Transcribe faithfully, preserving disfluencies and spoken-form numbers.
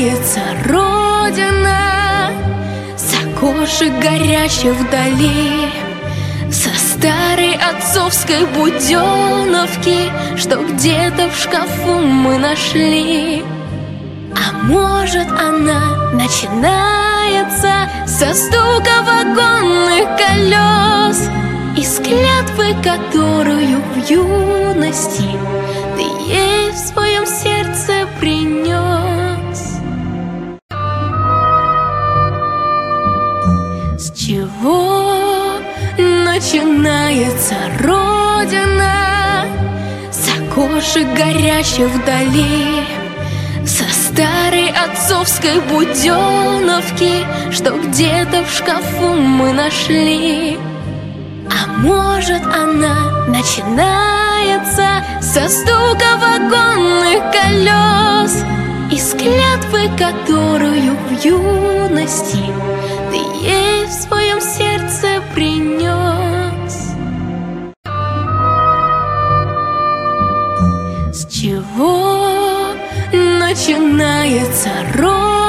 начинается Родина с окошек горящих вдали, со старой отцовской буденовки, что где-то в шкафу мы нашли. А может, она начинается со стука вагонных колес из клятвы, которую в юности ты ей в своем сердце принес. С чего начинается Родина? С окошек горящих вдали, со старой отцовской буденовки, что где-то в шкафу мы нашли. А может, она начинается со стука вагонных колес из клятвы, которую в юности ты ей в своем сердце принес. С чего начинается Родина?